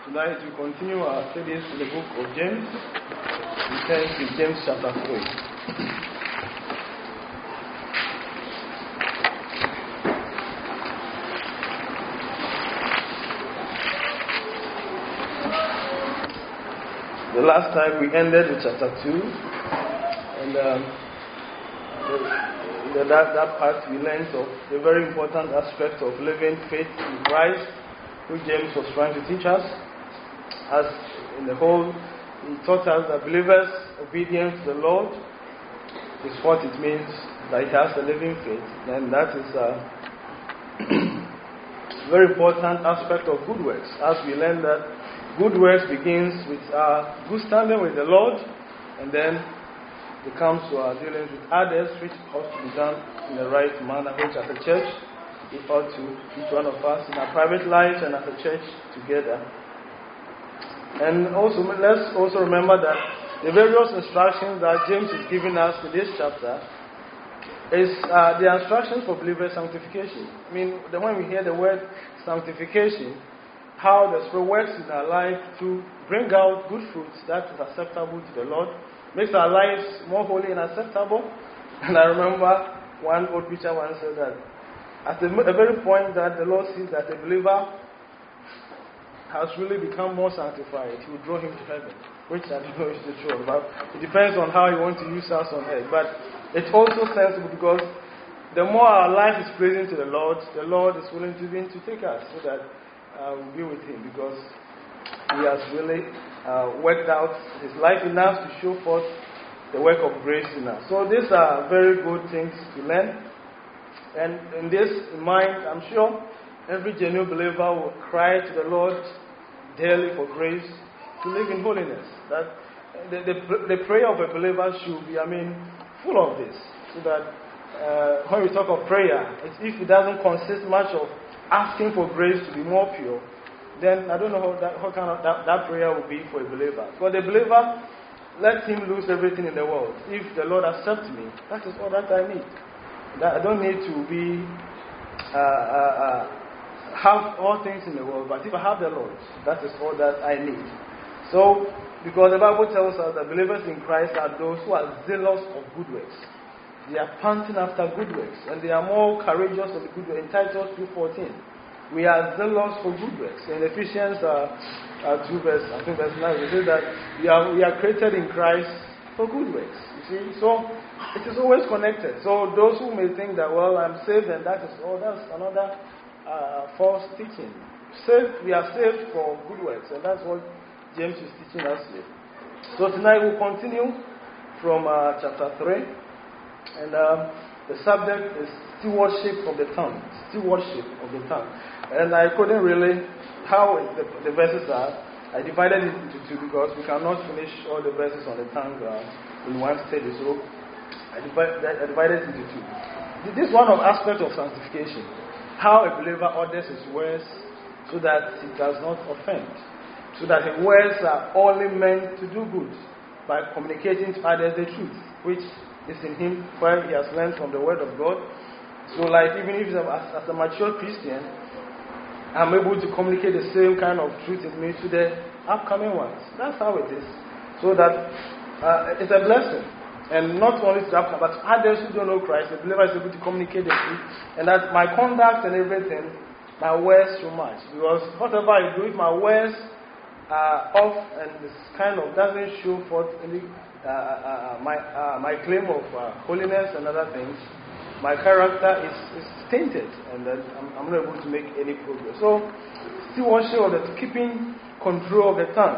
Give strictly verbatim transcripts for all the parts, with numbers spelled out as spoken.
Tonight we continue our studies in the book of James. We turn to James chapter three. The last time we ended with chapter two, and um, the, the, that, that part we learned of the very important aspect of living faith in Christ, which James was trying to teach us. As in the whole, he taught us that believers' obedience to the Lord is what it means that it has a living faith. And that is a very important aspect of good works. As we learn that good works begins with our good standing with the Lord, and then it comes to our dealings with others, which ought to be done in the right manner, which as a church, it ought to, each one of us, in our private lives and as a church together. And also, let's also remember that the various instructions that James is giving us in this chapter is uh, the instructions for believer sanctification. I mean, the when we hear the word sanctification, how the Spirit works in our life to bring out good fruits that is acceptable to the Lord, makes our lives more holy and acceptable. And I remember one old preacher once said that at the, the very point that the Lord sees that a believer has really become more sanctified, he will draw him to heaven, which I don't know is the truth, but it depends on how you want to use us on earth. But it's also sensible because the more our life is pleasing to the Lord, the Lord is willing to even to take us so that uh, we'll be with him, because he has really uh, worked out his life in us to show forth the work of grace in us. So these are very good things to learn. And in this in mind, I'm sure every genuine believer will cry to the Lord daily for grace to live in holiness. That the, the, the prayer of a believer should be, I mean, full of this. So that uh, when we talk of prayer, it's, if it doesn't consist much of asking for grace to be more pure, then I don't know how, that, how kind of that, that prayer will be for a believer. For the believer, let him lose everything in the world. If the Lord accepts me, that is all that I need. That I don't need to be uh, uh, uh, have all things in the world, but if I have the Lord, that is all that I need. So, because the Bible tells us that believers in Christ are those who are zealous of good works. They are panting after good works, and they are more courageous of the good works. In Titus two fourteen, we are zealous for good works. In Ephesians uh, uh, two verse, I think verse nine, we say that we are we are created in Christ for good works. You see, so it is always connected. So those who may think that, well, I'm saved and that is all, that's another Uh, false teaching. Saved, we are saved for good works, and that's what James is teaching us here. So tonight we'll continue from uh, chapter three, and uh, the subject is stewardship of the tongue. Stewardship of the tongue. And I couldn't really, how the, the verses are, I divided it into two because we cannot finish all the verses on the tongue uh, in one study. So I, divide, I divided it into two. This is one of aspects of sanctification. How a believer orders his words so that he does not offend. So that his words are only meant to do good by communicating to others the truth, which is in him, where he has learned from the word of God. So like even if as, as a mature Christian, I'm able to communicate the same kind of truth in me to the upcoming ones. That's how it is. So that uh, it's a blessing. And not only to that, but to others who don't know Christ, the believer is able to communicate the truth. And that my conduct and everything, my words so much. Because whatever I do, if my words are off and this kind of doesn't show forth any, uh, uh, my uh, my claim of uh, holiness and other things, my character is, is tainted. And that I'm, I'm not able to make any progress. So, stewardship of the keeping control of the tongue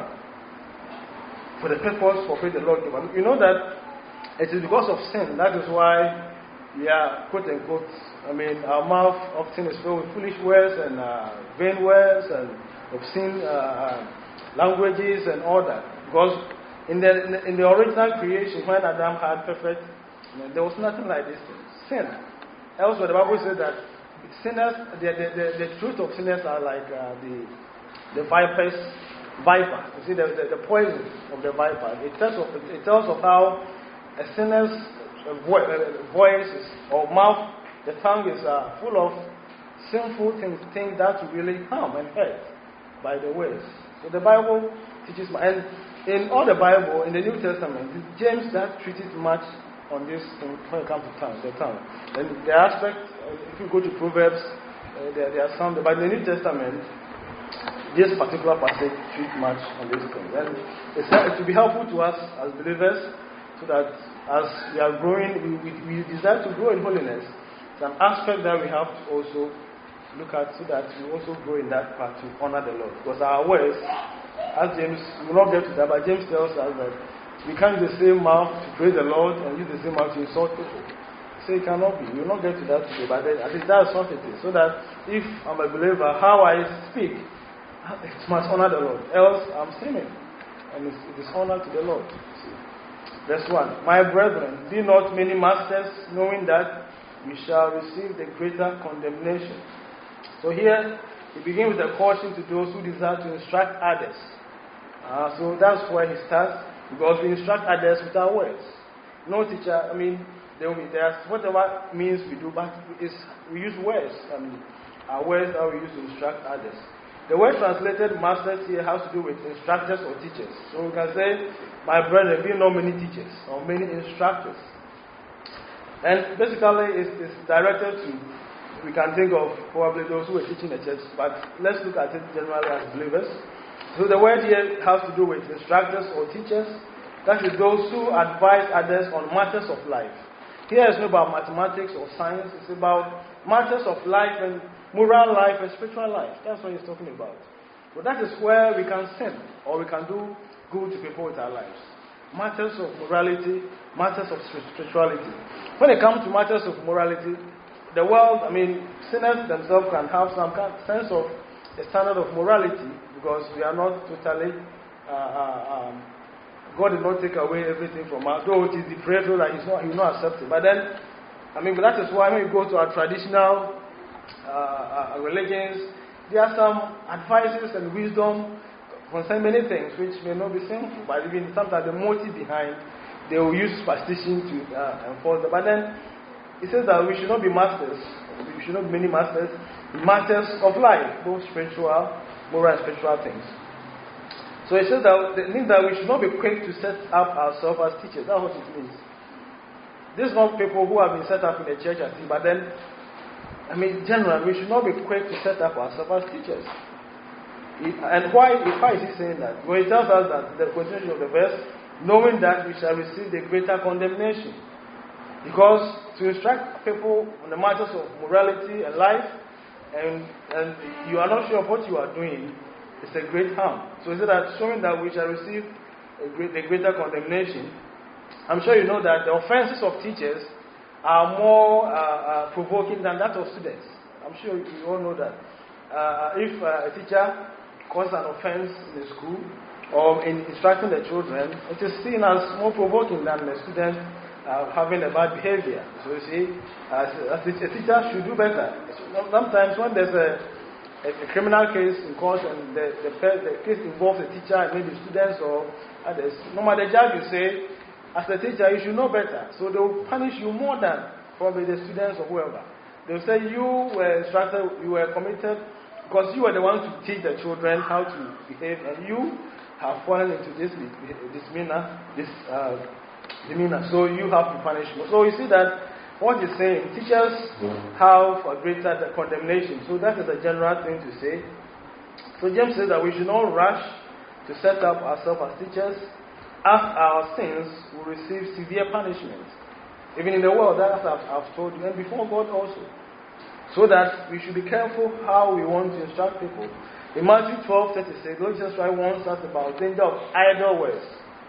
for the purpose for which the Lord gave us. You know that it is because of sin. That is why, yeah, quote unquote, I mean, our mouth often is filled with foolish words and uh, vain words and obscene uh, languages and all that. Because in the, in the in the original creation, when Adam had perfect, you know, there was nothing like this thing. Sin. Elsewhere, the Bible says that sinners, the, the, the, the truth of sinners are like uh, the the viper's viper. You see, the, the, the poison of the viper. It tells of, it tells of how a sinner's voice is, or mouth, the tongue is uh, full of sinful things, things that really harm and hurt by the words. So the Bible teaches, and in all the Bible, in the New Testament, it's James that treated much on this thing when it comes to tongue, the tongue. And the aspect, if you go to Proverbs, uh, there, there are some, but in the New Testament, this particular passage treats much on this thing. And it's, it will be helpful to us as believers, so that as we are growing, we, we, we desire to grow in holiness. It's an aspect that we have to also look at, so that we also grow in that part to honor the Lord. Because our words, as James, we will not get to that, but James tells us that we can't use the same mouth to praise the Lord and use the same mouth to insult people. So it cannot be. We will not get to that today, but then, at least that's what it is. So that if I'm a believer, how I speak, it must honor the Lord. Else I'm sinning, and it's, it is honor to the Lord. See. Verse one. My brethren, be not many masters, knowing that we shall receive the greater condemnation. So here, he begins with a caution to those who desire to instruct others. Uh, so that's where he starts, because we instruct others with our words. No teacher, I mean, there will be, there's whatever means we do, but it's, we use words. I mean, our words that we use to instruct others. The word translated masters here has to do with instructors or teachers. So we can say, my brother, be not many teachers or many instructors. And basically, it's, it's directed to, we can think of probably those who are teaching the church, but let's look at it generally as believers. So the word here has to do with instructors or teachers. That is those who advise others on matters of life. Here it's not about mathematics or science. It's about matters of life and moral life and spiritual life. That's what he's talking about. So that is where we can sin or we can do good to people with our lives. Matters of morality, matters of spirituality. When it comes to matters of morality, the world, I mean, sinners themselves can have some kind of sense of a standard of morality, because we are not totally, uh, uh, um, God did not take away everything from us, though it is the prayer that He's not, He will not accept it. But then, I mean, but that is why when you go to our traditional uh, uh, religions, there are some advices and wisdom concerning many things which may not be sinful, but even sometimes the motive behind, they will use superstition to uh, enforce them. But then, it says that we should not be masters, we should not be many masters, matters of life, both spiritual, moral and spiritual things. So it says that it means that we should not be quick to set up ourselves as teachers. That's what it means. These are not people who have been set up in the church, I think, but then, I mean, generally, we should not be quick to set up ourselves as teachers. And why, why is he saying that? Well, he tells us that, the continuation of the verse, knowing that we shall receive the greater condemnation. Because to instruct people on the matters of morality and life, and, and you are not sure of what you are doing, it's a great harm. So is it that showing that we shall receive a great, the greater condemnation? I'm sure you know that the offenses of teachers are more uh, uh, provoking than that of students. I'm sure you all know that. Uh, if uh, a teacher causes an offense in the school or in instructing the children, it is seen as more provoking than the student uh, having a bad behavior. So you see, as, as a teacher should do better. Sometimes when there's a, a, a criminal case in court and the, the, the case involves a teacher and maybe students or others, no matter the judge will say, as a teacher, you should know better. So they will punish you more than probably the students or whoever. They will say you were instructed, you were committed, because you were the one to teach the children how to behave, and you have fallen into this demeanor, this uh, demeanor. So you have to punish them. So you see that what he's saying, teachers have a greater condemnation. So that is a general thing to say. So James says that we should not rush to set up ourselves as teachers, as our sins will receive severe punishment. Even in the world, that I've, I've told you, and before God also. So that we should be careful how we want to instruct people. In Matthew twelve thirty-six, Lord Jesus Christ warns us about danger of idle words.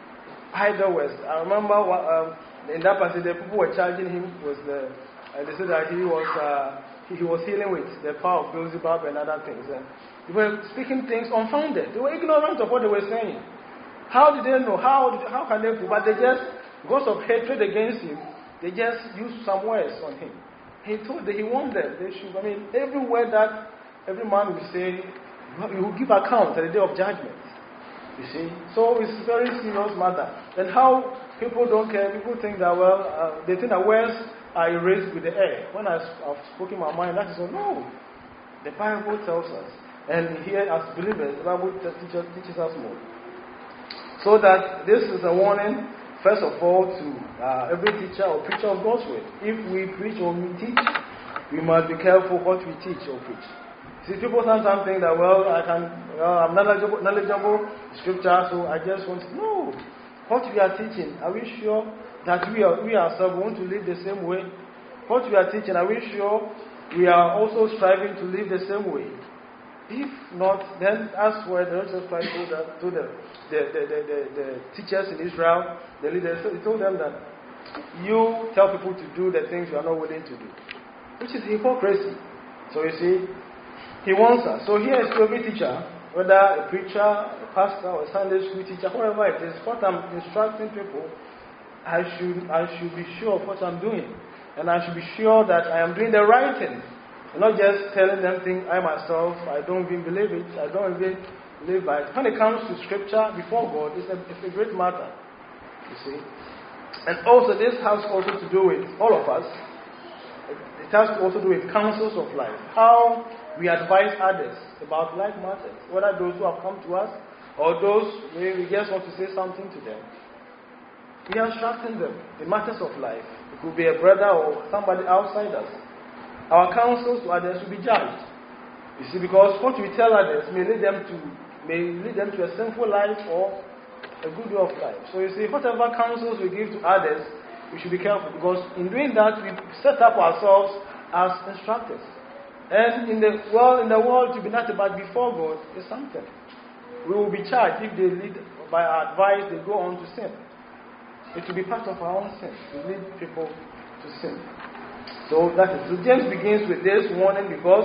Idle words. I remember what, um, in that passage, the people were charging him was the, uh, they said that he was uh, he, he was healing with the power of Beelzebub and other things. And they were speaking things unfounded. They were ignorant of what they were saying. How did they know? How did, how can they prove? But they just, because of hatred against him, they just used some words on him. He told them, he warned them. They should, I mean, every word that every man will say, you will give account at the day of judgment. You see? So it's a very serious matter. And how people don't care, people think that, well, uh, they think that words are erased with the air. When I, I've spoken my mind, that is so. No. The Bible tells us And here, as believers, the Bible teaches, teaches us more. So that this is a warning, first of all, to uh, every teacher or preacher of God's word. If we preach or we teach, we must be careful what we teach or preach. See, people sometimes think that, well, I can, well, I'm knowledgeable, knowledgeable scripture, so I just want to know what we are teaching. Are we sure that we are, we ourselves want to live the same way? What we are teaching, are we sure we are also striving to live the same way? If not, then that's where the Lord Jesus Christ told, that, told them, the, the, the, the, the teachers in Israel, the leaders, he told them that you tell people to do the things you are not willing to do, which is hypocrisy. So you see, he wants us. So here is to every teacher, whether a preacher, a pastor, or a Sunday school teacher, whatever it is, what I'm instructing people, I should, I should be sure of what I'm doing. And I should be sure that I am doing the right thing. I'm not just telling them things I myself, I don't even believe it, I don't even live by it. When it comes to scripture before God, it's a, it's a great matter, you see. And also this has also to do with all of us. It has to also do with counsels of life. How we advise others about life matters. Whether those who have come to us or those maybe we just want to say something to them. We are instructing them in matters of life. It could be a brother or somebody outside us. Our counsels to others will be judged. You see, because what we tell others may lead them to may lead them to a sinful life or a good way of life. So you see, whatever counsels we give to others, we should be careful, because in doing that we set up ourselves as instructors. And in the well, in the world to be nothing but before God is something. We will be charged if they lead by our advice, they go on to sin. It will be part of our own sin to lead people to sin. So that is. So James begins with this warning because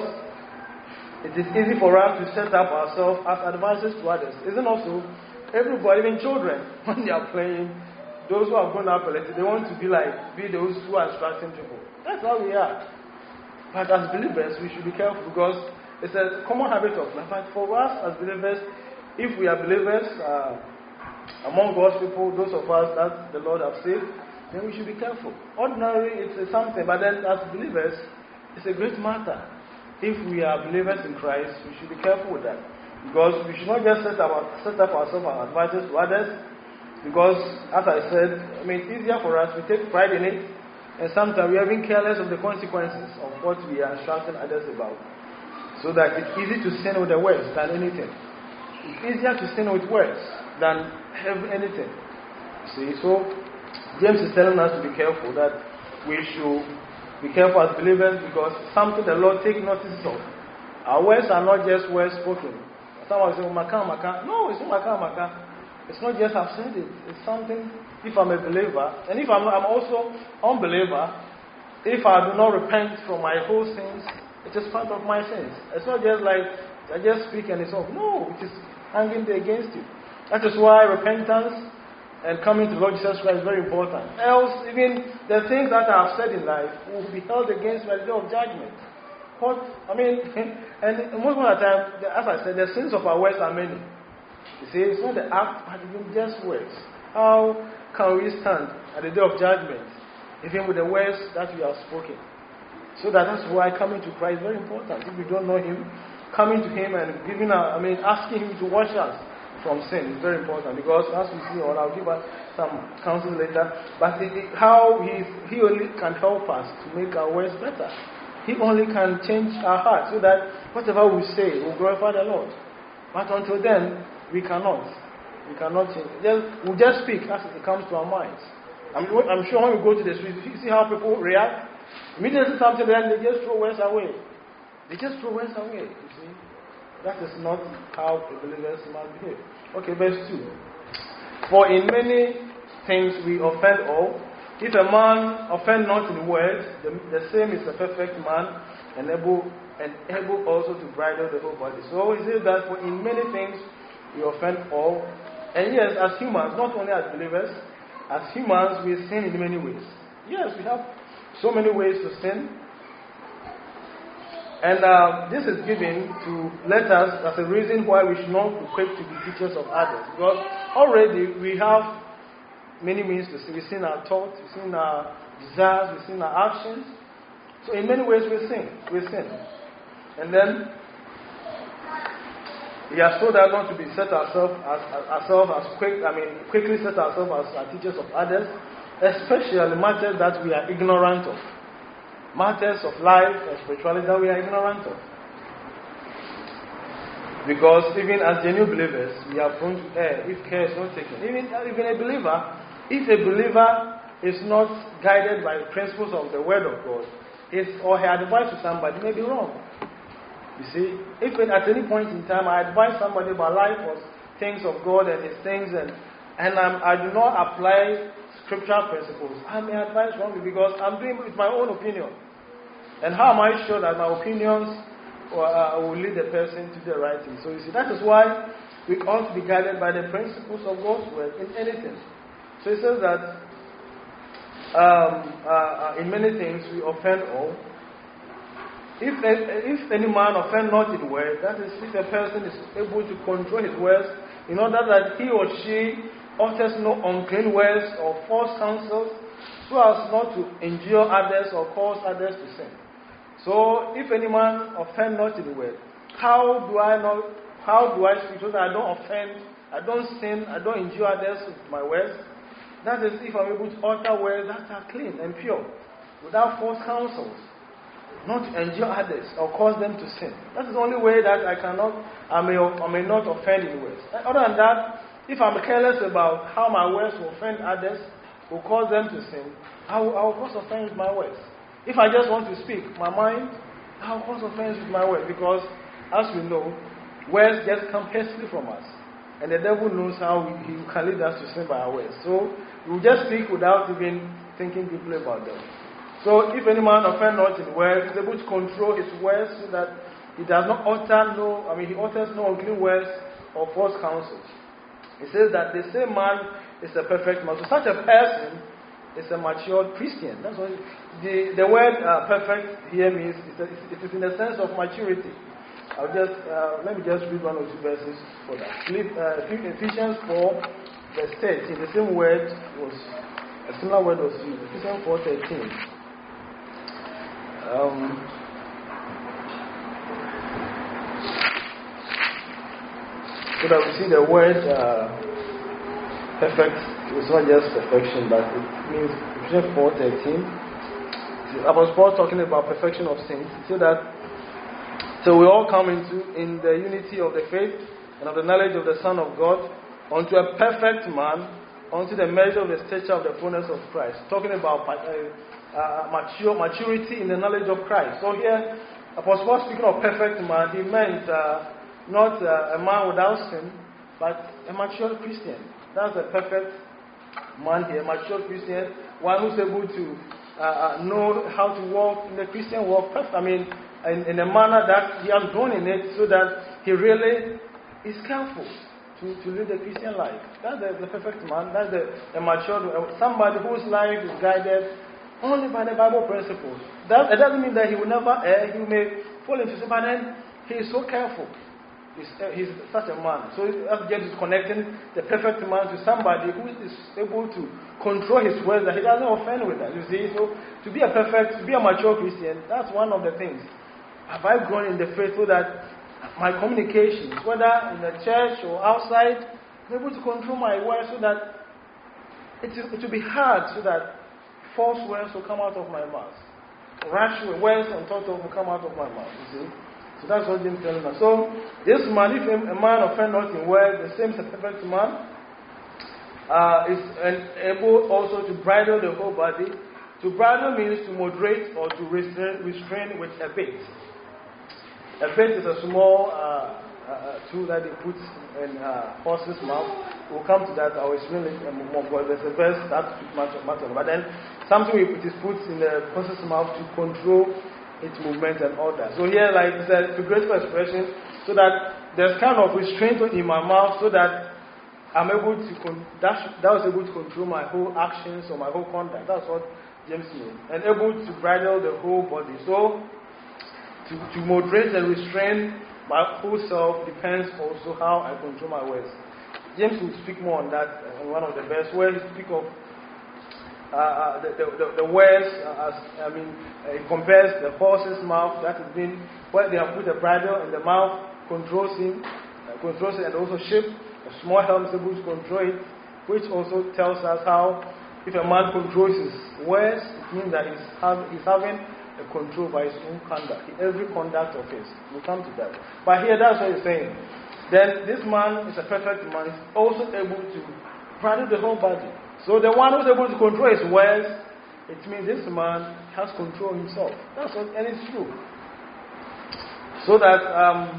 it is easy for us to set up ourselves as advisors to others. Isn't also everybody, even children, when they are playing, those who have grown up a little, they want to be like be those who are instructing people. That's how we are. But as believers, we should be careful because it's a common habit of life. But for us as believers, if we are believers uh, among God's people, those of us that the Lord has saved, then we should be careful. Ordinarily, it's something, but then as believers, it's a great matter. If we are believers in Christ, we should be careful with that. Because we should not just set, our, set up ourselves as advisors to others, because, as I said, I mean, it's easier for us, we take pride in it, and sometimes we are being careless of the consequences of what we are instructing others about. So that it's easy to sin with the words than anything. It's easier to sin with words than have anything. See, so James is telling us to be careful, that we should be careful as believers, because something the Lord takes notice of. Our words are not just words spoken. Someone will say, Maka, Maka. No, it's not Maka, Maka. It's not just I've said it. It's something, if I'm a believer, and if I'm, I'm also unbeliever, if I do not repent from my whole sins, it is part of my sins. It's not just like I just speak and it's all. No, it is hanging there against you. That is why repentance and coming to the Lord Jesus Christ is very important. Else, even the things that I have said in life will be held against me at the day of judgment. What, I mean, and most of the time, as I said, the sins of our words are many. You see, it's not the act, but even just words. How can we stand at the day of judgment, even with the words that we have spoken? So that that's why coming to Christ is very important. If we don't know Him, coming to Him and giving, our, I mean, asking Him to wash us from sin is very important, because as we see on, I'll give us some counsel later, but it, it, how he, he only can help us to make our words better. He only can change our hearts so that whatever we say will glorify the Lord. But until then, we cannot. We cannot change. Just, we'll just speak as it comes to our minds. I'm, I'm sure when we go to the streets, you see how people react? Immediately something, then they just throw words away. They just throw words away, you see. That is not how the believers must behave. Okay, verse two. For in many things we offend all. If a man offend not in words, the, the same is a perfect man, and able, and able also to bridle the whole body. So he says that for in many things we offend all. And yes, as humans, not only as believers, as humans we sin in many ways. Yes, we have so many ways to sin. And uh, this is given to let us as a reason why we should not be quick to be teachers of others. Because already we have many means to sin. We sin our thoughts, we sin our desires, we sin our actions. So in many ways we sin. We sin. And then He has told us not to be set ourselves as, as ourselves as quick. I mean, quickly set ourselves as, as teachers of others, especially matters that we are ignorant of, matters of life and spirituality that we are ignorant of. Because even as genuine believers, we are prone to err if care is not taken. Even even a believer, if a believer is not guided by the principles of the Word of God, his or her advice to somebody may be wrong. You see, if at any point in time I advise somebody about life or things of God and His things, and and I'm, I do not apply scriptural principles, I may advise wrongly because I'm doing it with my own opinion. And how am I sure that my opinions uh, will lead the person to the right thing? So you see, that is why we ought to be guided by the principles of God's Word in anything. So it says that um, uh, in many things we offend all. If, if any man offend not in word, that is, if a person is able to control his words, in order that he or she utters no unclean words or false counsels, so as not to injure others or cause others to sin. So, if any man offend not in word, how do I know? How do I speak so that I don't offend, I don't sin, I don't injure others with my words? That is, if I'm able to utter words that are clean and pure, without false counsels. Not to injure others or cause them to sin. That is the only way that I cannot, I may, I may not offend in words. Other than that, if I'm careless about how my words will offend others, will cause them to sin, I will, I will cause offense with my words. If I just want to speak my mind, I will cause offense with my words, because, as we know, words just come hastily from us, and the devil knows how we, he can lead us to sin by our words. So we will just speak without even thinking deeply about them. So, if any man offend not in words, he is able to control his words so that he does not utter no, I mean, he utters no unclean words or false counsels. He says that the same man is a perfect man. So, such a person is a matured Christian. That's what the the word uh, perfect here means. It is in the sense of maturity. I'll just uh, let me just read one or two verses for that. Uh, Ephesians four, verse thirteen. The same word was a similar word was used. Ephesians four thirteen. Um, so that we see the word uh, perfect. It's not just perfection, but it means Ephesians four thirteen. Apostle Paul talking about perfection of saints, so that so we all come into in the unity of the faith and of the knowledge of the Son of God, unto a perfect man, unto the measure of the stature of the fullness of Christ. Talking about uh, Uh, mature, maturity in the knowledge of Christ. So here, Apostle Paul, speaking of perfect man, he meant uh, not uh, a man without sin, but a mature Christian. That's a perfect man here, a mature Christian, one who's able to uh, know how to walk in the Christian walk. I mean, in, in a manner that he has grown in it, so that he really is careful to, to live the Christian life. That's the, the perfect man. That's the, the mature, somebody whose life is guided only by the Bible principles. That, it doesn't mean that he will never err. He may fall into sin, but then he is so careful. He's, uh, he's such a man. So James is connecting the perfect man to somebody who is able to control his words, that he doesn't offend with that. You see, so to be a perfect, to be a mature Christian, that's one of the things. Have I grown in the faith so that my communications, whether in the church or outside, I'm able to control my words so that it will be hard, so that false words will come out of my mouth. Rash words and thought of will come out of my mouth. You see? So that's what James is telling us. So, this man, if a man offend not in word, the same is a perfect man, uh, is able also to bridle the whole body. To bridle means to moderate or to restrain, restrain with a bit. A bit is a small uh, uh, tool that they put in uh, horse's mouth. We'll come to that. I'll explain it more. But there's a verse that matter. But then something it is put in the horse's mouth to control its movement and all that. So here, like it's a figurative expression, so that there's kind of restraint in my mouth, so that I'm able to con- that, that was able to control my whole actions or my whole conduct. That's what James means, and able to bridle the whole body. So to, to moderate and restrain my whole self depends also how I control my words. James will speak more on that in one of the verses where he speaks of uh, uh, the, the, the words, uh, as I mean, uh, he compares the horse's mouth that has been, where they have put a bridle in the mouth, controls him, uh, controls it, and also ship. A small helm is able to control it, which also tells us how if a man controls his words, it means that he's, have, he's having a control by his own conduct, every conduct of his. We'll come to that. But here, that's what he's saying. Then this man is a perfect man, is also able to bridle the whole body. So the one who's able to control his words, it means this man has control himself. That's what, and it's true. So that um,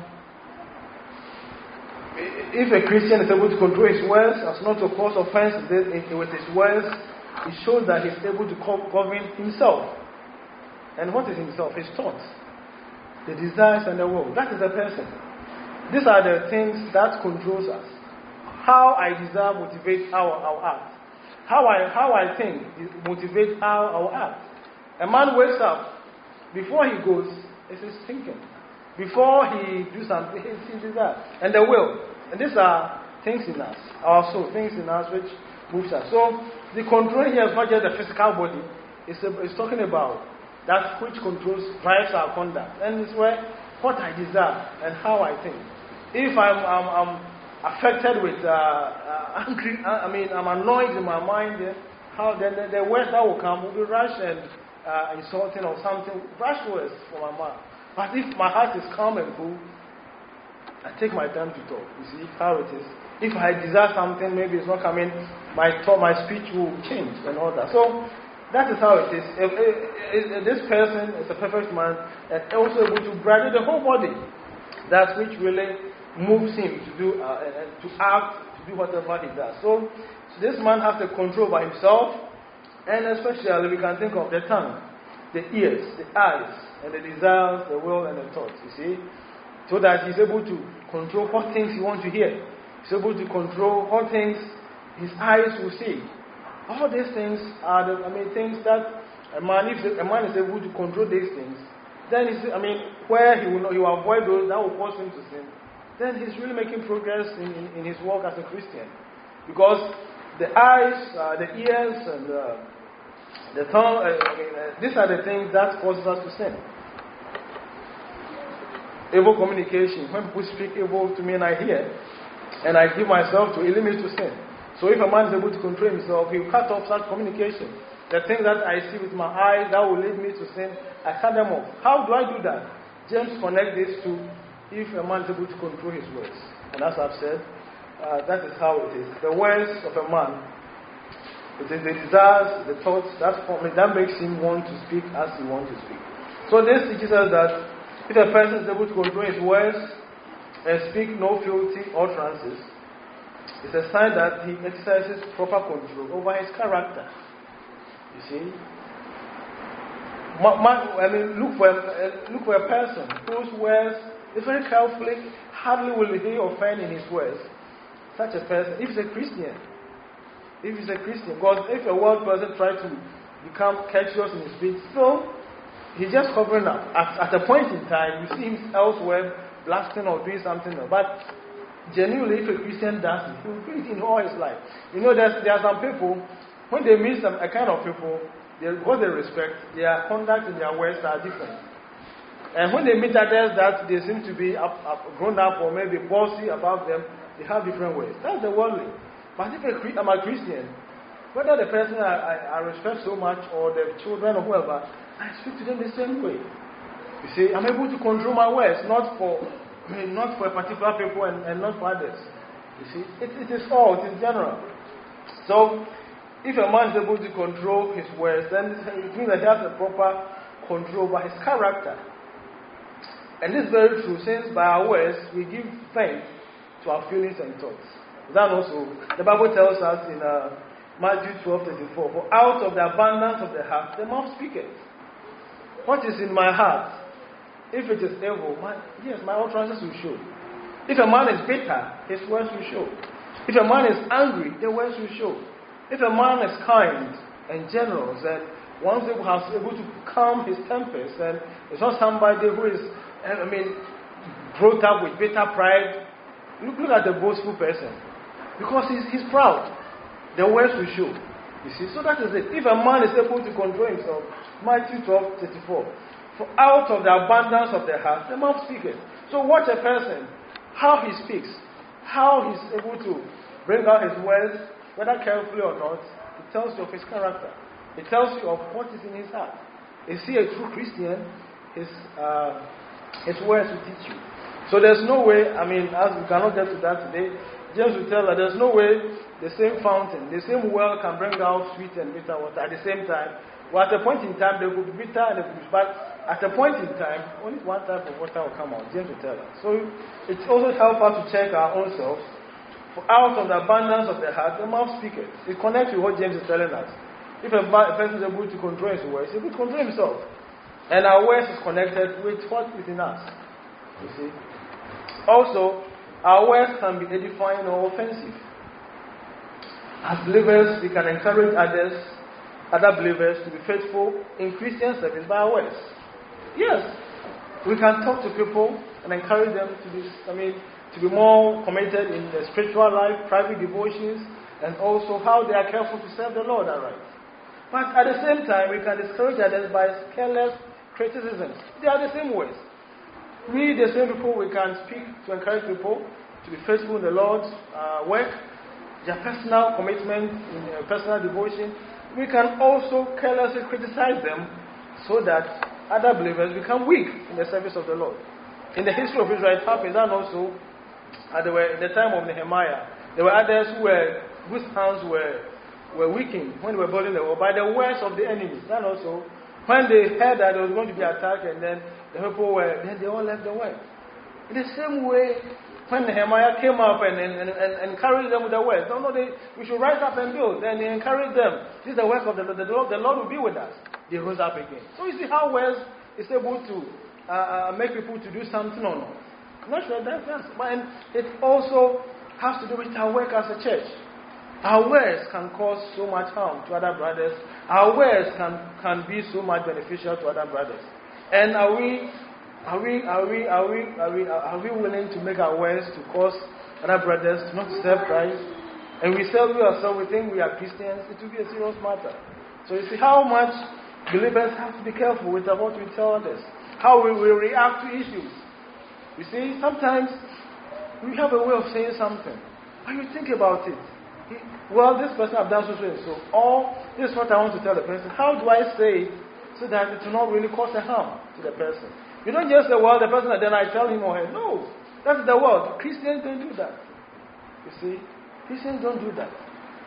if a Christian is able to control his words as not to cause offense with his words, it shows that he's able to govern himself. And what is himself? His thoughts, the desires, and the will. That is the person. These are the things that controls us. How I desire motivates our, our act. How I, how I think motivates our, our act. A man wakes up, before he goes, it's his thinking. Before he do something, it's his desire. And the will. And these are things in us, our soul, things in us which moves us. So, the control here is not just the physical body, it's, a, it's talking about that which controls, drives our conduct. And it's where, what I desire and how I think. If I'm, I'm, I'm affected with uh, uh, angry, uh, I mean, I'm annoyed in my mind, then, how, then the, the words that will come will be rash and uh, insulting or something, rash words from my mouth. But if my heart is calm and cool, I take my time to talk. You see how it is. If I desire something, maybe it's not coming, my thought, my speech will change and all that. So that is how it is. If, if, if this person is a perfect man and also able to bridle the whole body, that which really moves him to do, uh, to act, to do whatever he does. So, so this man has the control by himself, and especially we can think of the tongue, the ears, the eyes, and the desires, the will, and the thoughts. You see, so that he's able to control what things he wants to hear. He's able to control what things his eyes will see. All these things are the, I mean, things that a man, if a man is able to control these things, then he's, I mean, where he will, he will avoid those that will cause him to sin, then he's really making progress in, in, in his work as a Christian. Because the eyes, uh, the ears, and uh, the tongue, uh, uh, these are the things that causes us to sin. Evil communication. When people speak evil to me and I hear, and I give myself to it, lead me to sin. So if a man is able to control himself, he will cut off such communication. The things that I see with my eyes that will lead me to sin, I cut them off. How do I do that? James connects these two. If a man is able to control his words. And as I've said, uh, that is how it is. The words of a man, it is the desires, the thoughts, that, that makes him want to speak as he wants to speak. So this teaches us that if a person is able to control his words and speak no filthy utterances, it's a sign that he exercises proper control over his character. You see? Ma, ma, I mean, look for, a, look for a person whose words, if very carefully, hardly will he offend in his words. Such a person, if he's a Christian, if he's a Christian, because if a world person tries to become courteous in his speech, so he's just covering up. At, at a point in time, you see him elsewhere blasting or doing something else. But genuinely, if a Christian does it, he will do it in all his life. You know, there's, there are some people, when they meet some a kind of people, they, because they respect, their conduct and their words are different. And when they meet others that they seem to be up, up, grown up or maybe bossy about them, they have different ways. That's the worldly. But if I'm a Christian, whether the person I, I, I respect so much or the children or whoever, I speak to them the same way. You see, I'm able to control my words, not for I mean, not for a particular people and, and not for others. You see, it, it is all, it is general. So, if a man is able to control his words, then it means that he has a proper control over his character. And this is very true, since by our words we give thanks to our feelings and thoughts. That also, the Bible tells us in uh, Matthew twelve thirty-four, for out of the abundance of the heart, the mouth speaketh. What is in my heart? If it is evil, my, yes, my utterances will show. If a man is bitter, his words will show. If a man is angry, the words will show. If a man is kind and generous, and once he has able to calm his tempers, and it's not somebody who is, I mean, brought up with bitter pride. Look, look at the boastful person. Because he's, he's proud. The words will show. You see, so that is it. If a man is able to control himself, Matthew twelve thirty-four, for out of the abundance of the heart, the mouth speaketh. So watch a person, how he speaks. how he's able to bring out his words, whether carefully or not, it tells you of his character. It tells you of what is in his heart. Is he a true Christian? His, uh, his words will teach you. So there's no way, I mean, as we cannot get to that today, James will tell that there's no way the same fountain, the same well can bring out sweet and bitter water at the same time. Well, at a point in time, they could be bitter and they could be bad. At a point in time, only one type of water will come out. James will tell us. So it also helps us to check our own selves. For out of the abundance of the heart, the mouth speaketh. It connects with what James is telling us. If a, a person is able to control his words, he will control himself. And our words is connected with what is in us. You see? Also, our words can be edifying or offensive. As believers, we can encourage others, other believers to be faithful in Christian service by our words. Yes, we can talk to people and encourage them to be, I mean, to be more committed in their spiritual life, private devotions, and also how they are careful to serve the Lord aright. But at the same time, we can discourage others by careless criticisms. They are the same ways. We, the same people, we can speak to encourage people to be faithful in the Lord's uh, work, their personal commitment in their personal devotion. We can also carelessly criticize them so that other believers become weak in the service of the Lord. In the history of Israel, it happened, and also uh, there were, in the time of Nehemiah, there were others who were, whose hands were, were weakened when they were building the wall by the words of the enemies. And also, when they heard that there was going to be attack, and then the people were, then they all left the work. In the same way, when Nehemiah came up and, and, and, and encouraged them with the words, no, no, they, we should rise up and build. Then they encouraged them. This is the work of the Lord. The Lord, the Lord will be with us. They rose up again. So you see how words is able to uh, make people to do something or not. I'm not sure that, that's, but it also has to do with our work as a church. Our words can cause so much harm to other brothers. Our words can, can be so much beneficial to other brothers. And are we are we are we are we are we are we willing to make our words to cause other brothers to not serve Christ? And we say we ourselves, we think we are Christians, it will be a serious matter. So you see how much believers have to be careful with what we tell others. How we will react to issues. You see, sometimes we have a way of saying something. And you think about it. Well, this person I've done so and so. Or this is what I want to tell the person. How do I say it so that it will not really cause a harm to the person? You don't just say, well, the person, and then I tell him or her. No. That's the world. Christians don't do that. You see? Christians don't do that.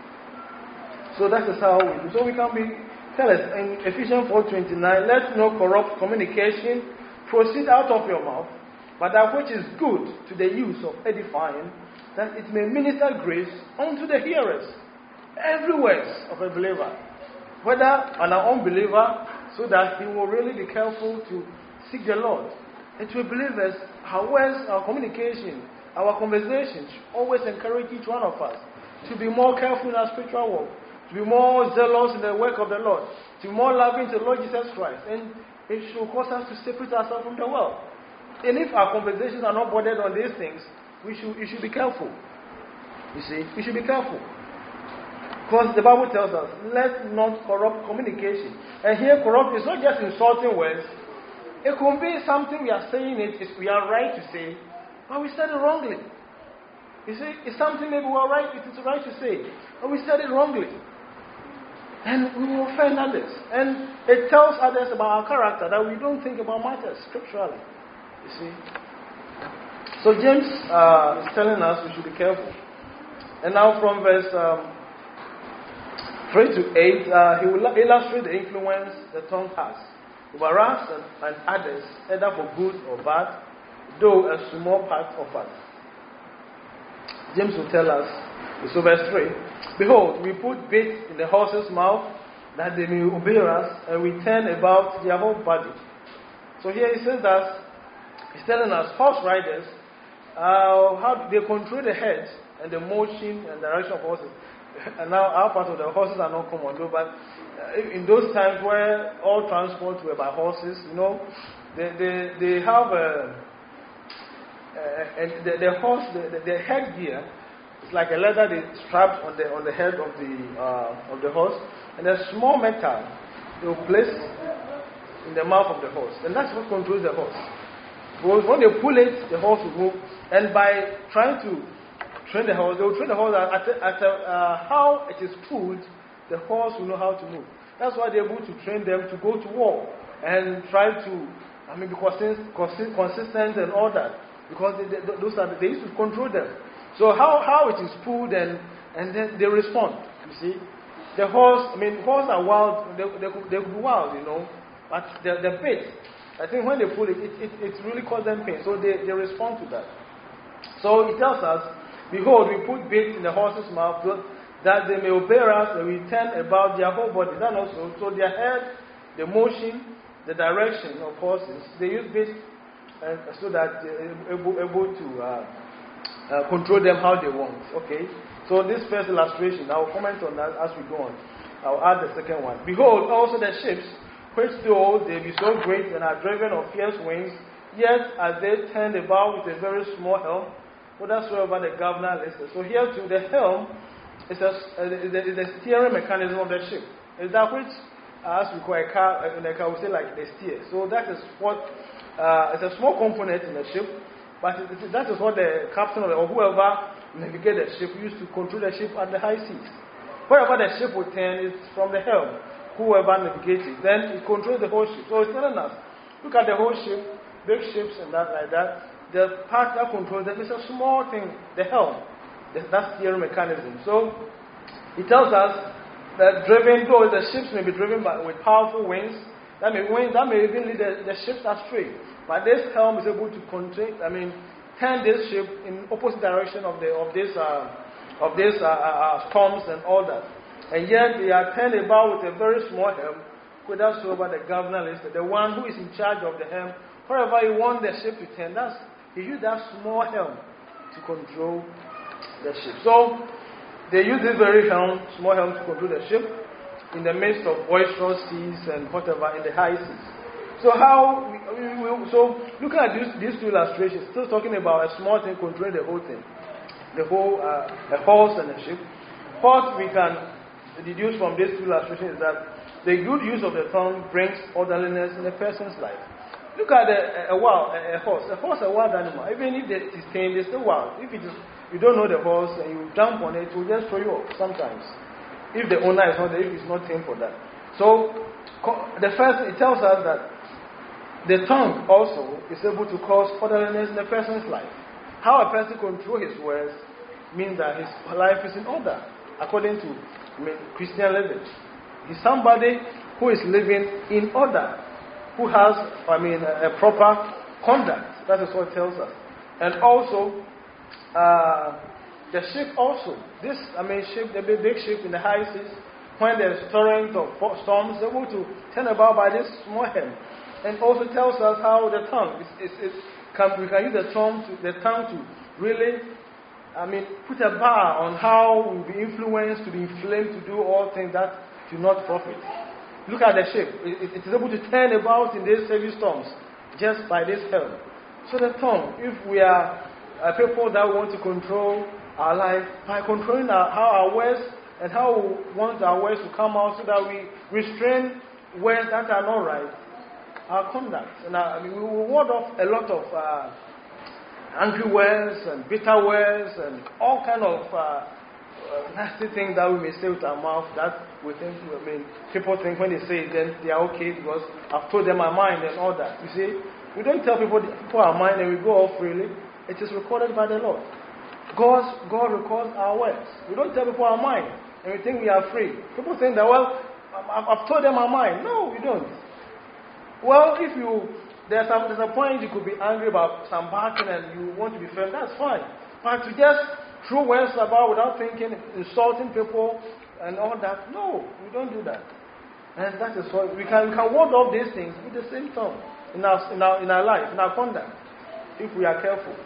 So that is how we do. So we can be careless. In Ephesians four twenty-nine, let no corrupt communication proceed out of your mouth, but that which is good to the use of edifying, that it may minister grace unto the hearers. Every word of a believer, whether an unbeliever, so that he will really be careful to seek the Lord. And to believers, our words, our communication, our conversations should always encourage each one of us to be more careful in our spiritual walk, to be more zealous in the work of the Lord, to be more loving to the Lord Jesus Christ. And it should cause us to separate ourselves from the world. And if our conversations are not bordered on these things, we should, we should be careful. You see, we should be careful. Because the Bible tells us, let not corrupt communication. And here, corrupt is not just insulting words. It could be something we are saying, it is we are right to say, but we said it wrongly. You see, it's something maybe we are right, it is right to say, but we said it wrongly. And we will offend others. And it tells others about our character, that we don't think about matters scripturally. You see. So James uh, is telling us we should be careful. And now from verse um, three to eight, uh, he will illustrate the influence the tongue has over us and, and others, either for good or bad, though a small part of us. James will tell us, so verse three, behold, we put bits in the horse's mouth that they may obey us, and we turn about their whole body. So here he says that he's telling us horse riders, uh, how they control the head and the motion and direction of horses. And now our part of the horses are not common, though, but in those times where all transport were by horses, you know, they they, they have a, a, a the, the horse, the, the, the headgear. It's like a leather they strapped on the on the head of the uh, of the horse, and a small metal they will place in the mouth of the horse, and that's what controls the horse. Because when they pull it, the horse will move, and by trying to train the horse. They will train the horse at, at uh, how it is pulled. The horse will know how to move. That's why they're able to train them to go to war and try to, I mean, be consistent, consistent and all that. Because they, they, those are they used to control them. So how, how it is pulled and and then they respond. You see, the horse. I mean, horses are wild. They they could, they could be wild, you know. But the the bait, I think when they pull it, it, it, it really causes them pain. So they, they respond to that. So it tells us, behold, we put bait in the horse's mouth that they may obey us, and we turn about their whole body. That also, so their head, the motion, the direction of horses, they use bait uh, so that they're able, able to uh, uh, control them how they want. Okay. So this first illustration, I will comment on that as we go on. I will add the second one. Behold, also the ships, which though they be so great and are driven of fierce winds, yet as they turned about with a very small helm, whithersoever the governor listed. So here too, the helm is a, is a, is a steering mechanism of the ship. Is that which, as we call a car, in a car we say like the steer. So that is what, uh, it's a small component in the ship, but it, it, that is what the captain or whoever navigate the ship used to control the ship at the high seas. Wherever the ship would turn, it's from the helm. Whoever navigates it, then it controls the whole ship. So it's telling us, look at the whole ship, big ships and that like that. The part that controls them is a small thing, the helm. That's steering mechanism. So it tells us that driven, though the ships may be driven by, with powerful winds, that may wind, that may even lead the, the ships astray. But this helm is able to control, I mean, turn this ship in opposite direction of the of this uh, of this uh, uh, storms and all that. And yet they are turned about with a very small helm, whithersoever the governor is the one who is in charge of the helm. Wherever he wants the ship to turn, that's he used that small helm to control the ship. So they use this very helm, small helm, to control the ship in the midst of boisterous seas and whatever in the high seas. So how, we, we, we, so looking at these, these two illustrations, still talking about a small thing controlling the whole thing, the whole, uh, a horse and a ship. What we can deduce from these two illustrations is that the good use of the tongue brings orderliness in a person's life. Look at a, a, a wild, a, a horse. A horse is a wild animal. Even if it is tamed, it's still wild. If it is, you don't know the horse and you jump on it, it will just throw you off sometimes. If the owner is not there, if it's not tamed for that. So the first, it tells us that the tongue also is able to cause orderliness in a person's life. How a person controls his words means that his life is in order, according to I mean, Christian living. He's somebody who is living in order, who has, I mean, a, a proper conduct. That is what it tells us. And also, uh, the ship also. This, I mean, ship, the big, big ship in the high seas, when there is torrent of storms, they're able to turn about by this small helm. And also tells us how the tongue is, is, is can, we can use the tongue to the tongue to really, I mean, put a bar on how we'll be influenced, to be inflamed, to do all things that do not profit. Look at the ship; it, it is able to turn about in these heavy storms just by this helm. So the tongue, if we are uh, people that want to control our life by controlling our, how our words and how we want our words to come out, so that we restrain words that are not right. Our conduct, and our, I mean, we will ward off a lot of uh, angry words and bitter words and all kind of uh, uh, nasty things that we may say with our mouth that we think, I mean, people think when they say it, then they are okay because I've told them my mind and all that. You see, we don't tell people, people our mind and we go off freely. It is recorded by the Lord. God's, God records our words. We don't tell people our mind and we think we are free. People think that, well, I've, I've told them our mind. No, we don't. Well, if you, there's a, there's a point you could be angry about some barking and you want to be firm, that's fine. But to just throw words about without thinking, insulting people and all that, no, we don't do that. And that is what, we can, we can ward off these things with the same tongue in our, in, our, in our life, in our conduct, if we are careful.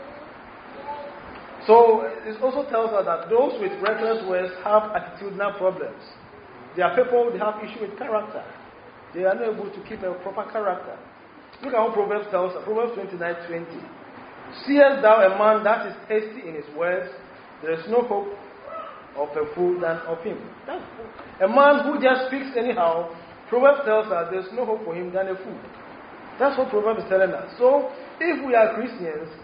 So, it also tells us that those with reckless words have attitudinal problems. There are people, they have issue with character. They are not able to keep a proper character. Look at what Proverbs tells us. Proverbs twenty-nine twenty. Seest thou a man that is hasty in his words? There is no hope of a fool than of him. That's, a man who just speaks anyhow, Proverbs tells us there is no hope for him than a fool. That's what Proverbs is telling us. So, if we are Christians,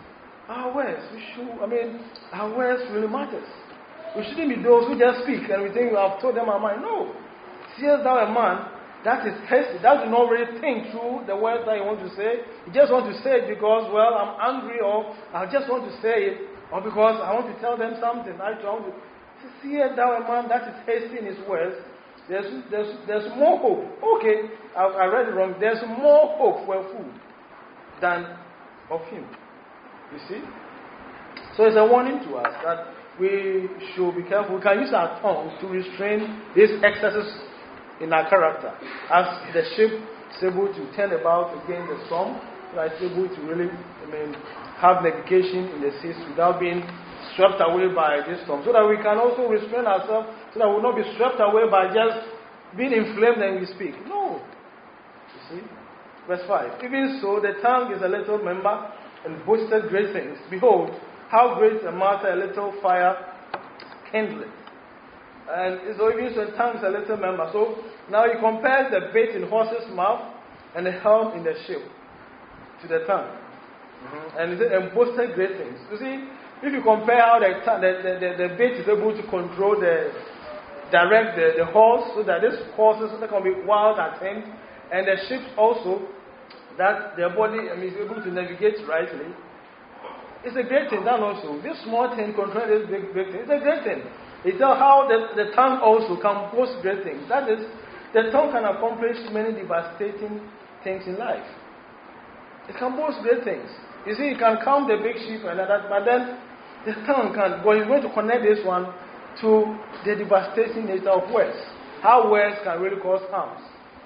Our words, we should, I mean, our words really matters. We shouldn't be those who just speak and we think we have told them our mind. No. Seest thou a man that is hasty, that do not really think through the words that you want to say. You just want to say it because, well, I'm angry, or I just want to say it, or because I want to tell them something. I want to. Seest thou a man that is hasty in his words, there's, there's, there's more hope. Okay, I, I read it wrong. There's more hope for a fool than of him. You see? So it's a warning to us that we should be careful. We can use our tongue to restrain these excesses in our character. As the ship is able to turn about against the storm, so it's able to really, I mean, have navigation in the seas without being swept away by this storm. So that we can also restrain ourselves, so that we will not be swept away by just being inflamed when we speak. No. You see? Verse five. Even so, the tongue is a little member and boasted great things. Behold, how great a matter a little fire kindleth. And so even so, the tongue is a little member. So now he compares the bait in horse's mouth and the helm in the ship to the tongue. Mm-hmm. And he said, and boasted great things. You see, if you compare how the, the, the, the bait is able to control the, direct the, the horse, so that this horses that can be wild at times, and the ships also, that their body I mean, is able to navigate rightly. It's a great thing. That also, this small thing controlling this big, big thing, it's a great thing. It's how the, the tongue also can boast great things. That is, the tongue can accomplish many devastating things in life. It can boast great things. You see, it can count the big sheep and that, but then the tongue can, well, he's going to connect this one to the devastating nature of words. How words can really cause harms.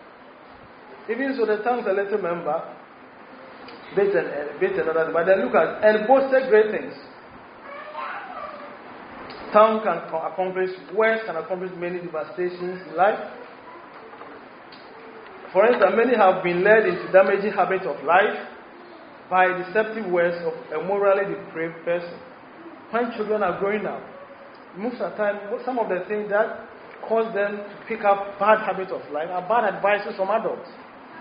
Even so, the tongue is a little member, bit and bit and other, but then look at, and boasted great things. Tongue can accomplish, words can accomplish many devastations in life. For instance, many have been led into damaging habits of life by deceptive words of a morally depraved person. When children are growing up, most of the time, some of the things that cause them to pick up bad habits of life are bad advices from adults.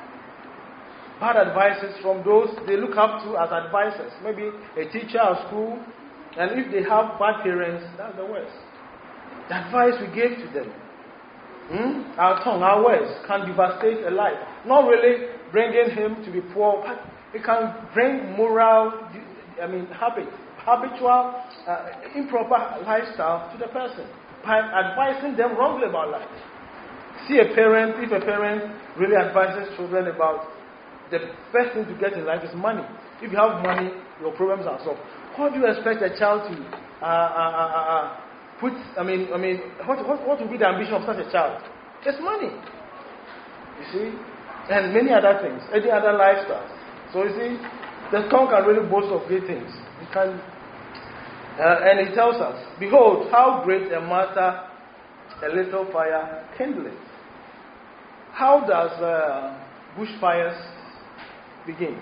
Bad advices from those they look up to as advisors. Maybe a teacher at school. And if they have bad parents, that's the worst. The advice we gave to them, hmm? our tongue, our words, can devastate a life. Not really bringing him to be poor, but it can bring moral, I mean, habit, habitual, uh, improper lifestyle to the person by advising them wrongly about life. See a parent, if a parent really advises children about the best thing to get in life is money. If you have money, your problems are solved. How do you expect a child to uh, uh, uh, uh, put, I mean, I mean, what, what, what would be the ambition of such a child? It's money. You see? And many other things, any other lifestyles. So you see, the tongue can really boast of great things. It can, uh, and it tells us, behold, how great a matter a little fire kindleth. How does uh, bushfires begins?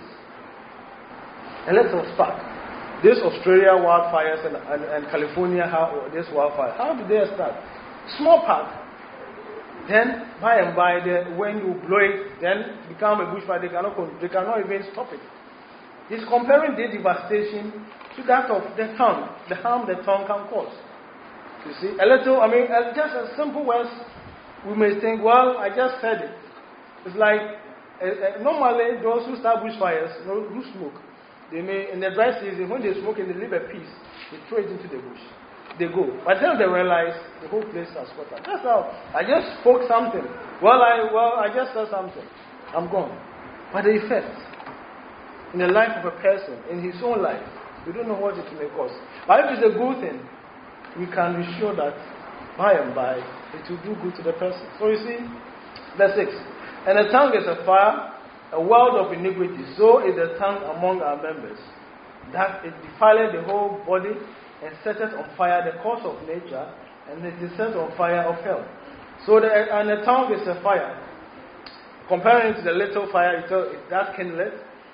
A little spark. This Australia wildfires and, and, and California, how this wildfire, how did they start? Small park. Then, by and by, the, when you blow it, then become a bushfire. They cannot, they cannot even stop it. It's comparing the devastation to that of the tongue, the harm the tongue can cause. You see, a little, I mean, just a simple words, we may think, well, I just said it. It's like, uh, uh, normally, those who start bushfires, you know, do smoke. They may, in the dry season, when they smoke and they leave a piece, they throw it into the bush. They go. But then they realize the whole place has water. That's how. I just spoke something. Well, I well, I just said something. I'm gone. But the effect in the life of a person, in his own life, we don't know what it may cause. But if it's a good thing, we can be sure that by and by it will do good to the person. So you see, verse six. And the tongue is a fire, a world of iniquity, so is the tongue among our members, that it defileth the whole body, and setteth on fire the course of nature, and it is set on fire of hell. So the, and the tongue is a fire. Comparing it to the little fire, it, it that kindleth.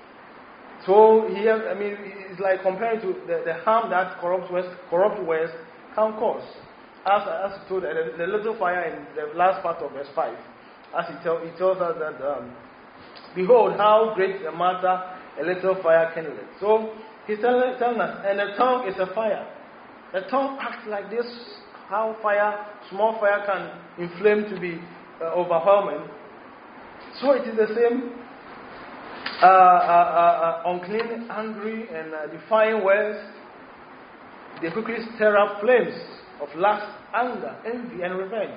So here, I mean, it's like comparing to the, the harm that corrupt words, corrupt words can cause. As as it told, the, the little fire in the last part of verse five, as it, tell, it tells us that. Um, Behold, how great a matter a little fire kindleth. So, He's telling, telling us, and the tongue is a fire. The tongue acts like this, how fire, small fire can inflame to be uh, overwhelming. So it is the same uh, uh, uh, uh, unclean, angry, and uh, defying words. They quickly stir up flames of lust, anger, envy, and revenge.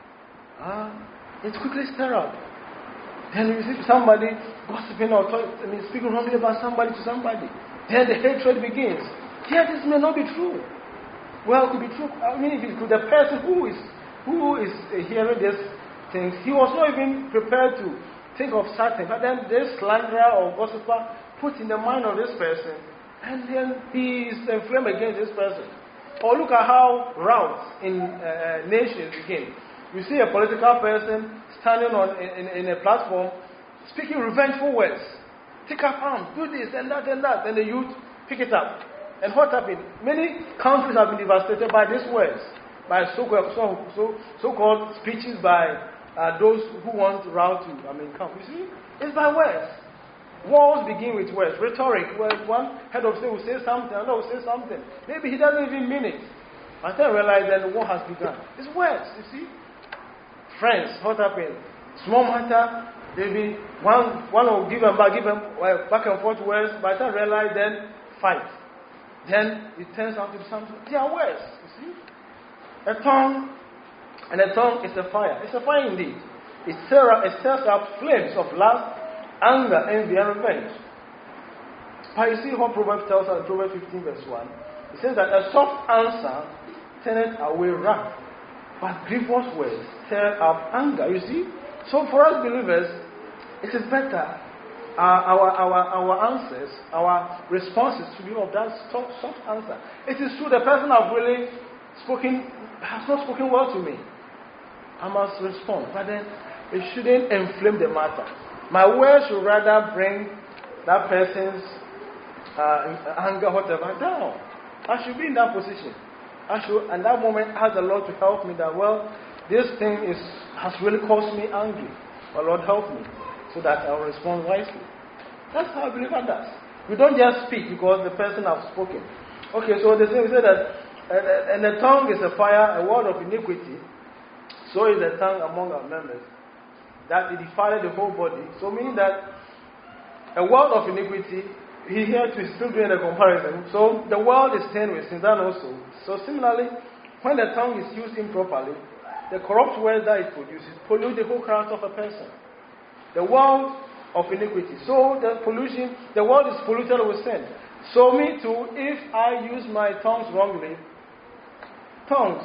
Uh, it quickly stir up. Then you see somebody gossiping or talk, I mean, speaking wrongly about somebody to somebody. Then the hatred begins. Yeah, this may not be true. Well, it could be true. I mean, if it could, the person who is who is uh, hearing these things, he was not even prepared to think of something. But then this slanderer or gossiper puts in the mind of this person, and then he is inflamed against this person. Or look at how routes in uh, nations begin. You see a political person standing on in, in, in a platform, speaking revengeful words. Take up arms, do this and that and that. Then the youth pick it up. And what happened? Many countries have been devastated by these words, by so-called, so, so, so-called speeches by uh, those who want route to, I mean, come. You see? It's by words. Wars begin with words. Rhetoric, where one head of state will say something, another will say something. Maybe he doesn't even mean it. Until I realize that the war has begun. It's words, you see? Friends, what happened? Small matter. Maybe one one will give them back, give them well, back and forth words, by the time I realize, then fight. Then it turns out to be something. They are words, you see. A tongue, and a tongue is a fire. It's a fire indeed. It stirs up, it stirs up flames of lust, anger, envy, and revenge. But you see what Proverbs tells us in Proverbs fifteen, verse one. It says that a soft answer turneth away wrath, but grievous words stir up anger. You see? So for us believers, it is better uh, our, our, our answers, our responses to be of that soft, soft answer. It is true the person I've really spoken has not spoken well to me. I must respond. But then it shouldn't inflame the matter. My words should rather bring that person's uh, anger, whatever, down. I should be in that position. I should, at that moment, ask the Lord to help me that, well, this thing is has really caused me angry. But Lord, help me so that I'll respond wisely. That's how a believer does. We don't just speak because the person has spoken. Okay, so the thing is that, uh, and the tongue is a fire, a word of iniquity. So is the tongue among our members, that it defiled the whole body. So meaning that a word of iniquity, he here to still doing a comparison. So the world is stained with sin, that also. So similarly, when the tongue is used improperly, the corrupt words that it produces pollute the whole character of a person. The world of iniquity. So the pollution, the world is polluted with sin. So me too, if I use my tongues wrongly, tongues.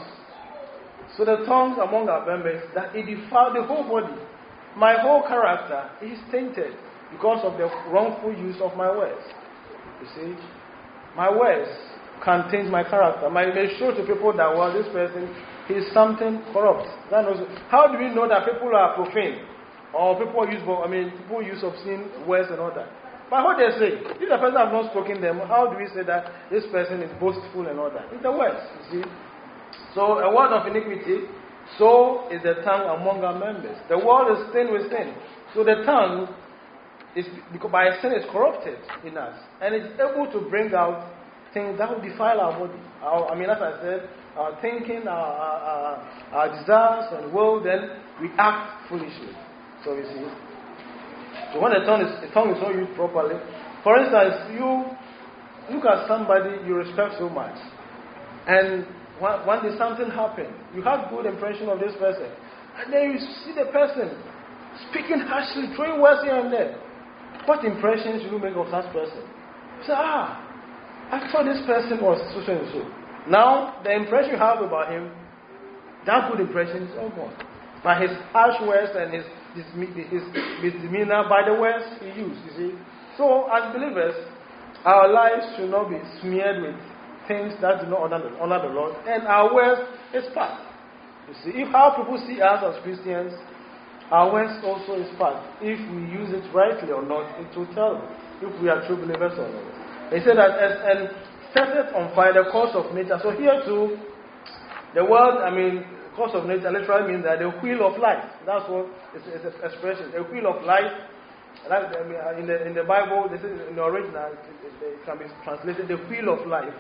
So the tongues among our members, that it defile the whole body. My whole character is tainted because of the wrongful use of my words. You see, my words can taint my character. My may show to people that, well, this person is something corrupt. That knows, how do we know that people are profane? Or people use, I mean, people use obscene words and all that? By what they say. If the person has not spoken them, how do we say that this person is boastful and all that? It's the words, you see. So a word of iniquity, so is the tongue among our members. The world is stained with sin. So the tongue is, because by sin, is corrupted in us. And it's able to bring out things that will defile our body. Our, I mean, as I said, our thinking, our, our, our desires and will, then we act foolishly. So you see. So when the tongue is, the tongue is not used properly, for instance, you look at somebody you respect so much, and one, one day something happened, you have good impression of this person, and then you see the person speaking harshly, throwing words here and there. What impression should you make of such person? You say, ah, I thought this person was so and so. Now, the impression you have about him, that good impression is all gone. By his harsh words and his, his, his, his demeanor, by the words he used, you see. So, as believers, our lives should not be smeared with things that do not honor the, honor the Lord. And our words is part. You see, if how people see us as Christians, our words also is part. If we use it rightly or not, it will tell if we are true believers or not. They say that as and set it on fire, the course of nature. So here too, the word, I mean, course of nature literally means that the wheel of life. That's what it's, it's an expression. The wheel of life That, I mean, in the in the Bible, this is in the original, it, it, it can be translated the wheel of life.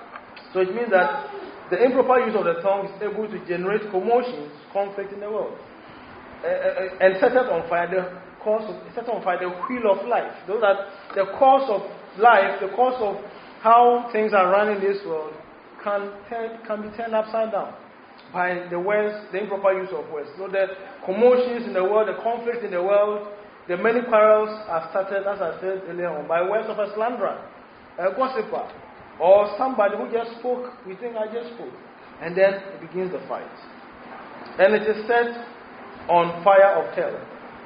So it means that the improper use of the tongue is able to generate commotions, conflict in the world, uh, uh, and set it on fire. The course of set on fire the wheel of life. Those are the course of life, the course of how things are run in this world can turn, can be turned upside down by the words, the improper use of words. So the commotions in the world, the conflict in the world. The many quarrels are started, as I said earlier on, by words of a slanderer, a gossiper, or somebody who just spoke, we think I just spoke. And then it begins the fight. And it is set on fire of hell.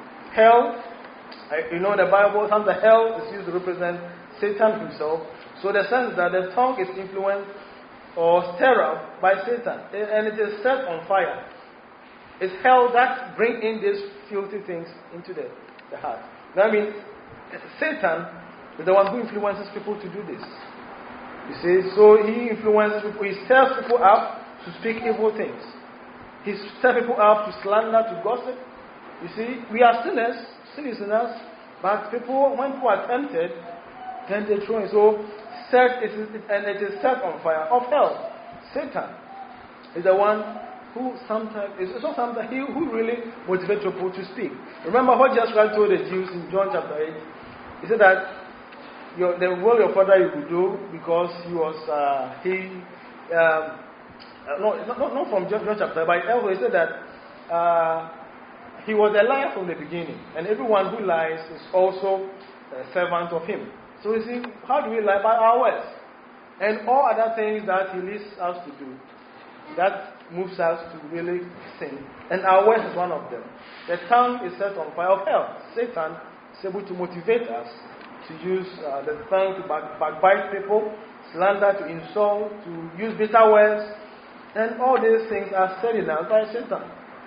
Hell, you know, the Bible, sometimes hell is used to represent Satan himself. So the sense that the tongue is influenced or stirred up by Satan. And it is set on fire. It's hell that brings in these filthy things into the the heart. That means Satan is the one who influences people to do this. You see, so he influences people, he stirs people up to speak evil things. He stirs people up to slander, to gossip. You see, we are sinners, silly sinners, but people, when people are tempted, then they throw it. So, set, it is, and it is set on fire of hell. Satan is the one who sometimes, it's not sometimes, he who really motivates people to speak. Remember what Jesus Christ told the Jews in John chapter eight? He said that your, the will your father you will do because he was, uh, he, um, no, not, not, not from John, John chapter, but elsewhere he said that uh, he was a liar from the beginning, and everyone who lies is also a servant of him. So you see, how do we lie? By our words. And all other things that he leads us to do. That moves us to really sin. And our words is one of them. The tongue is set on fire of hell. Satan is able to motivate us to use uh, the tongue to back, backbite people, slander, to insult, to use bitter words. And all these things are said in us by Satan.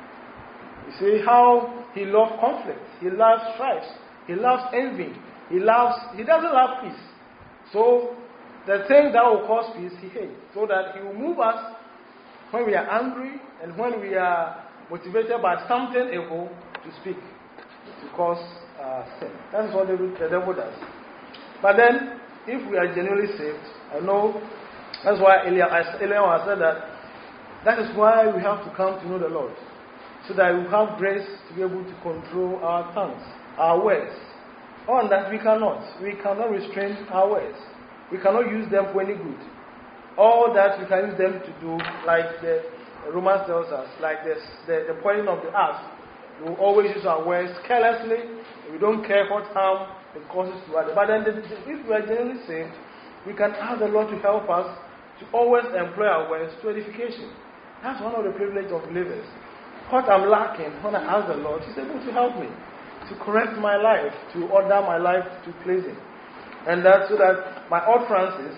You see how he loves conflict. He loves strife. He loves envy. He loves, he doesn't love peace. So the thing that will cause peace, he hates. So that he will move us when we are angry and when we are motivated by something evil to speak, to cause uh, sin. That's what the, the devil does. But then, if we are genuinely saved, I know, that's why earlier I, earlier I said that that is why we have to come to know the Lord. So that we have grace to be able to control our tongues, our words. On that we cannot. We cannot restrain our words. We cannot use them for any good. All that we can use them to do, like the Romans tells us, like this, the, the poison of the ass. We will always use our words carelessly. We don't care what harm it causes to others. But then, the, the, if we are genuinely saved, we can ask the Lord to help us to always employ our words to edification. That's one of the privileges of believers. What I'm lacking, when I ask the Lord, He's able to help me, to correct my life, to order my life to please Him. And that's so that my utterances,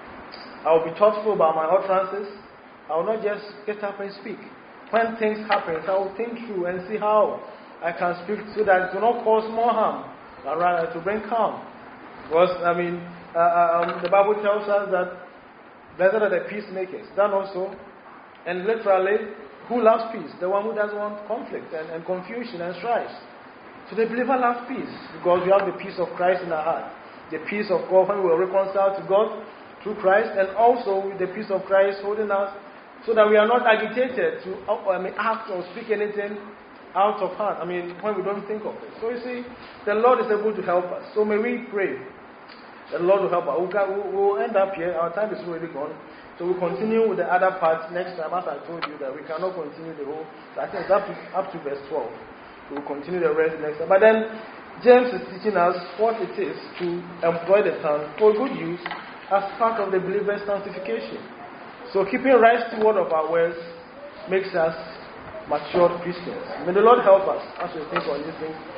I will be thoughtful about my utterances. I will not just get up and speak. When things happen, I will think through and see how I can speak so that it will not cause more harm, but rather to bring calm. Because, I mean, uh, um, the Bible tells us that blessed are the peacemakers. That also, and literally, who loves peace? The one who doesn't want conflict and, and confusion and strife. So the believer loves peace because we have the peace of Christ in our heart. The peace of God when we are reconciled to God through Christ, and also with the peace of Christ holding us so that we are not agitated to I mean, act or speak anything out of hand. I mean, when we don't think of it. So you see, the Lord is able to help us. So may we pray that the Lord will help us. We'll, we'll end up here. Our time is already gone. So we'll continue with the other parts next time. As I told you that we cannot continue the whole. So I think it's up to, up to verse twelve. We'll continue the rest next time. But then, James is teaching us what it is to employ the tongue for good use as part of the believer's sanctification. So keeping right steward of our words makes us matured Christians. May the Lord help us as we think on these things.